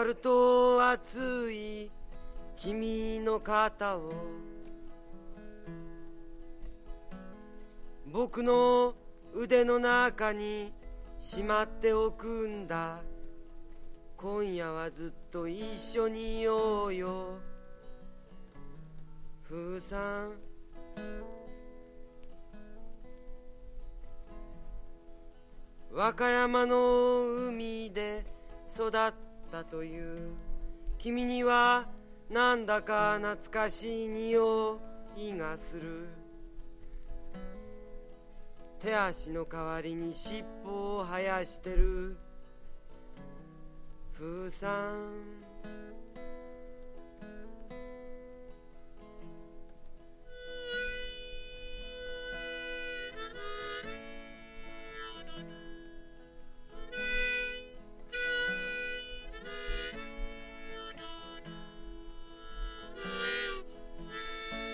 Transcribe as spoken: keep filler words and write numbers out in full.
触ると熱い君の肩を僕の腕の中にしまっておくんだ。今夜はずっと一緒にいようよ。風さん、和歌山の海で育ったという君にはなんだか懐かしい匂いがする。手足の代わりに尻尾を生やしてる風さん。